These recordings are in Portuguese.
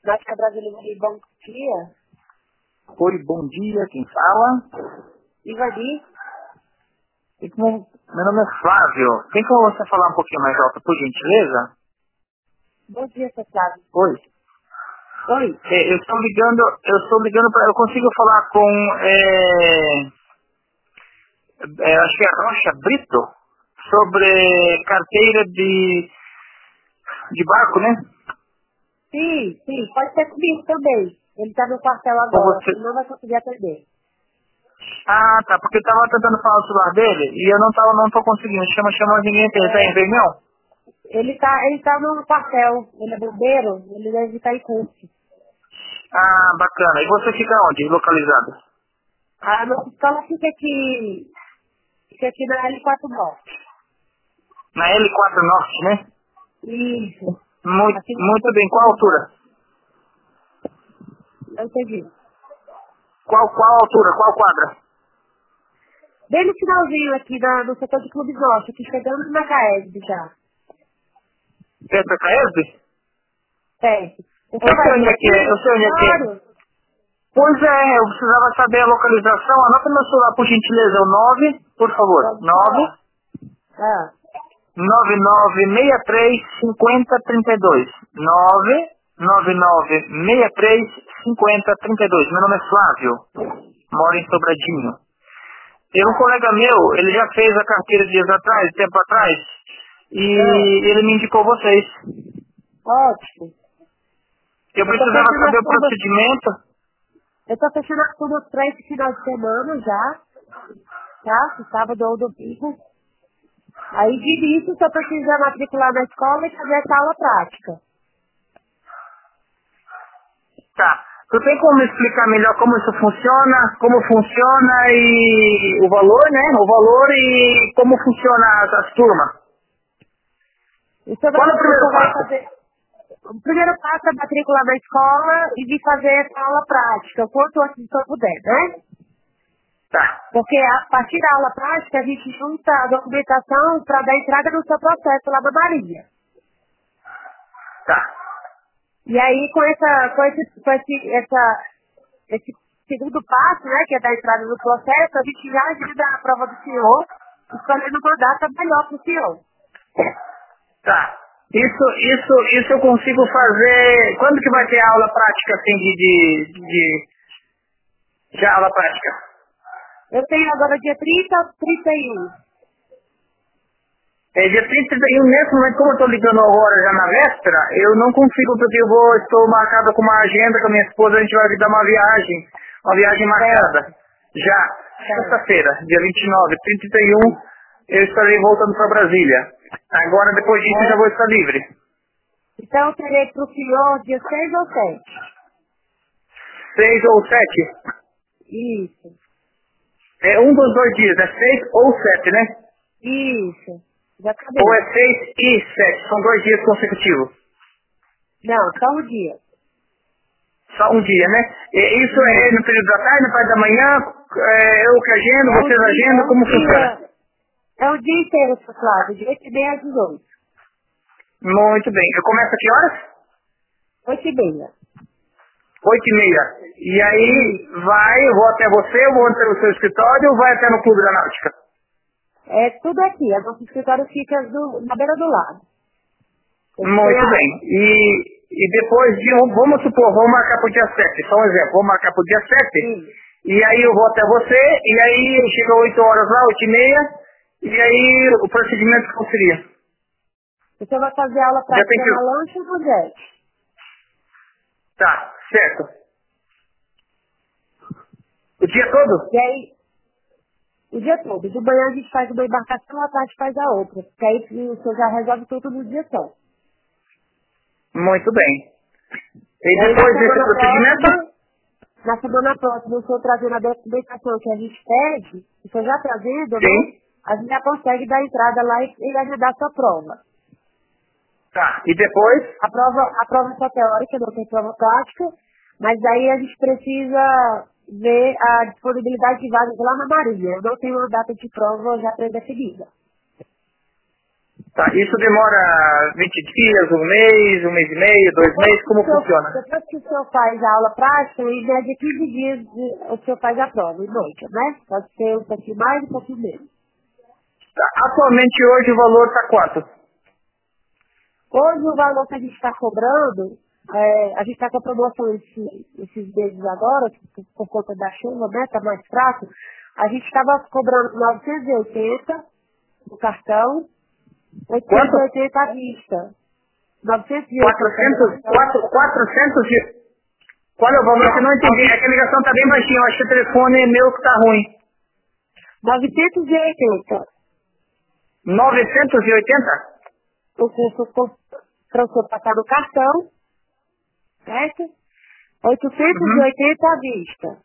Náutica Brasileira, bom dia. Oi, bom dia, quem fala? Ivani, Meu nome é Flávio. Tem como você falar um pouquinho mais alto, por gentileza? bom dia, seu Flávio. Oi. Oi, Eu estou ligando para... Eu consigo falar com... acho que é Rocha Brito, sobre carteira de barco, né? sim, pode ser comigo também. Ele está no quartel Com agora, você. ele não vai conseguir atender. Ah, tá, porque eu estava tentando falar o celular dele e eu não tô conseguindo. Chama ninguém, ele tá em reunião? Ele tá no quartel, ele é bombeiro, ele deve estar em curso. Ah, bacana. E você fica onde, localizado? A nossa escola fica aqui na L4 Norte. Na L4 Norte, né? Isso, Muito, aqui no muito setor de bem. Qual a altura? clube. Eu entendi. Qual a altura? Qual quadra? Bem no finalzinho aqui no setor de Clube Norte, aqui chegando na CAESB já. Perto da Caesb? Certo. Você Eu sei vai onde vir é que é, eu aqui? sei onde é que é. Claro. Pois é, eu precisava saber a localização. Anota meu celular, por gentileza. É o 9, por favor. Pode falar. Ah, 999635032. 999635032. Meu nome é Flávio. Moro em Sobradinho. Tem um colega meu, ele já fez a carteira dias atrás, tempo atrás, ah, e ele me indicou vocês. ótimo. Eu Eu tô precisava fechando saber as o turmas, procedimento. eu tô fechando as turmas pra esse final de semana já, tá? No sábado ou domingo. Aí de início só precisa matricular na escola e fazer essa aula prática. Tá. Tu tem como me explicar melhor como funciona e o valor, né? O valor e como funciona as turmas. E você Qual é o primeiro vai passo? fazer. O primeiro passo é matricular na escola e vir fazer essa aula prática, o quanto antes eu puder, né? Tá, Porque a partir da aula prática a gente junta a documentação para dar entrada no seu processo lá na Marinha. tá, E aí esse segundo passo, né, que é dar entrada no processo, a gente já ajuda a prova do senhor, escolhendo uma data melhor para o senhor. tá. Isso eu consigo fazer. Quando que vai ter aula prática assim de aula prática? Eu tenho agora dia 30 ao 31. É dia 30 e 31 nesse momento, como eu estou ligando agora já na véspera, eu não consigo porque estou marcada com uma agenda com a minha esposa, a gente vai dar uma viagem Certo, marcada. Já, certo. sexta-feira, dia 29, 30 e 31, eu estarei voltando para Brasília. Agora, depois disso, eu já vou É. estar livre. Então eu terei para o senhor dia 6 ou 7. 6 ou 7? Isso, É um dos dois dias, é 6 ou 7, né? isso. Ou Exatamente. é 6 e 7, são 2 dias consecutivos. Não, só um dia. Só um dia, né? E isso é Isso. no período da tarde, na parte da manhã, eu que agendo, É um vocês dia, agendam, como funciona? é um dia inteiro, seu Flávio, de 8h30 às 18h. Muito bem. Eu começo a que horas? 8h30. 8h30. E aí Isso. eu vou até você, eu vou até o seu escritório ou vai até no Clube da Náutica? É tudo aqui. A nosso escritório fica na beira do lago. A gente tem Muito a bem. água. E depois vamos supor, vamos marcar para o dia 7. Só um exemplo, vamos marcar para o dia 7. Sim. E aí eu vou até você, e aí chega 8 horas lá, 8h30, e aí o procedimento qual seria? Você vai fazer aula Já tem prática na que... lancha ou no jet? Tá, certo. O dia todo? E aí, o dia todo. De manhã a gente faz uma embarcação, à tarde faz a outra. Porque aí o senhor já resolve tudo no dia só. Muito bem. E E aí depois desse procedimento? na semana próxima, o senhor trazendo a documentação que a gente pede, o senhor já trazendo, né? Sim. A gente já consegue dar entrada lá e agendar a sua prova. Tá. E depois? A prova é só teórica, não tem prova prática, mas aí a gente precisa ver a disponibilidade de vagas lá na Marinha. Eu não tenho uma data de prova já pré-definida. Tá, isso demora 20 dias, um mês e meio, 2 meses, como funciona? Depois que o senhor faz a aula prática, em média de 15 dias o senhor faz a prova, em média, né? Pode ser um pouquinho mais, um pouquinho menos. Tá, atualmente hoje o valor está quanto? Hoje o valor que a gente está cobrando, a gente está com a promoção esses meses agora, por conta da chuva, né? Tá mais fraco. A gente estava cobrando 980 no cartão, Quanto? 880 à vista. 980 no 400, cartão. 400 e... Qual é o valor que eu não entendi? É que a ligação está bem baixinha, eu acho que o telefone meu que está ruim. 980. 980? O curso para o senhor passar no cartão, certo? Uhum. 880 à vista.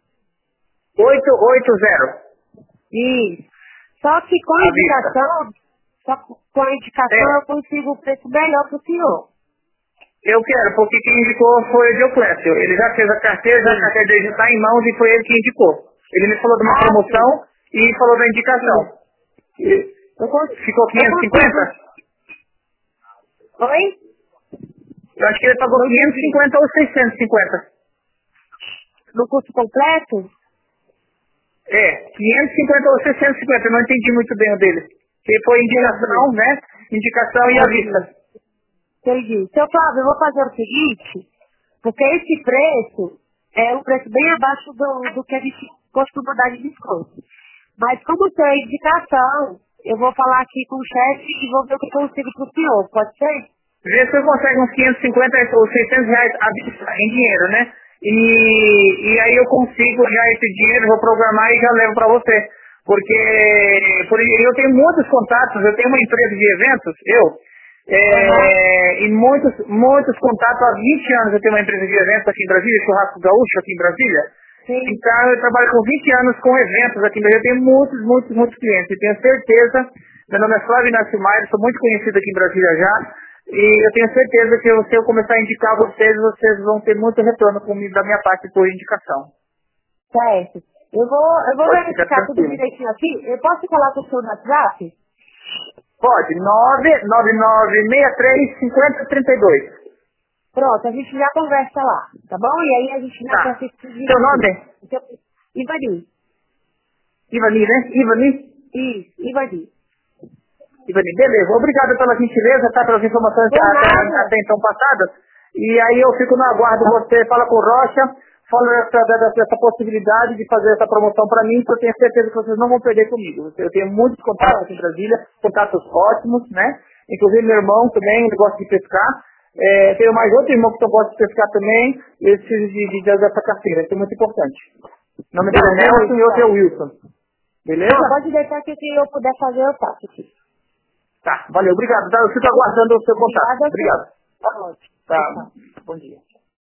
880. Isso. Só que com a À vista. indicação, com a indicação eu É, consigo um preço melhor para o senhor. eu quero, porque quem indicou foi o Dioclésio. Ele já fez a carteira, já a Sim. carteira dele já está em mãos e foi ele que indicou. Ele me falou de uma Ah, sim. promoção e falou da Sim. indicação. E ficou Eu consigo. 550? Oi? Eu acho que ele pagou Não entendi. 550 ou 650. No curso completo? É, 550 ou 650, eu não entendi muito bem o dele. Que foi indicação, Entendi. né? Indicação e a Entendi. vista. Entendi. Seu Flávio, eu vou fazer o seguinte, porque esse preço é um preço bem abaixo do que a gente costuma dar de desconto. Mas como tem indicação, eu vou falar aqui com o chefe e vou ver o que eu consigo pro senhor. Pode ser? Vê se eu consigo uns 550 ou 600 reais à vista, em dinheiro, né? E aí eu consigo já esse dinheiro, vou programar e já levo para você. Porque eu tenho muitos contatos, eu tenho uma empresa de eventos, Aham. e muitos contatos, há 20 anos eu tenho uma empresa de eventos aqui em Brasília, Churrasco Gaúcho aqui em Brasília. Sim. Então eu trabalho com 20 anos com eventos aqui em Brasília, eu tenho muitos clientes, e tenho certeza, meu nome é Flávio Inácio Maia, sou muito conhecido aqui em Brasília já, e eu tenho certeza que se eu começar a indicar vocês vão ter muito retorno comigo da minha parte por indicação. Certo. Eu vou Pode ficar verificar tudo tranquilo. direitinho aqui. Eu posso falar com o senhor no WhatsApp? Pode, 999635032. Pronto, a gente já conversa lá, tá bom? E aí a gente já Tá. conversa tudo Seu direitinho. nome? Então, Ivani. Ivani, né? Ivani? Isso, Ivani. Ivani, beleza. Obrigado pela gentileza, tá? Pelas informações Por nada. até então passadas. E aí eu fico no aguardo, você fala com o Rocha, fala dessa possibilidade de fazer essa promoção para mim, que eu tenho certeza que vocês não vão perder comigo. Eu tenho muitos contatos aqui em Ótimo. Brasília, contatos ótimos, né? Inclusive meu irmão também, ele gosta de pescar. Tenho mais outro irmão que gosta de pescar também, e eu preciso dessa carteira, isso é muito importante. O nome dele é Não, Nelson beleza, e outro é então. Wilson. Não, Beleza? pode deixar que o que eu puder fazer, eu faço aqui. Tá, valeu, obrigado. Tá, eu fico Tá bom? aguardando o seu contato. Obrigada a Obrigado. você. Tá ótimo. Tá, Tchau, tchau. bom dia.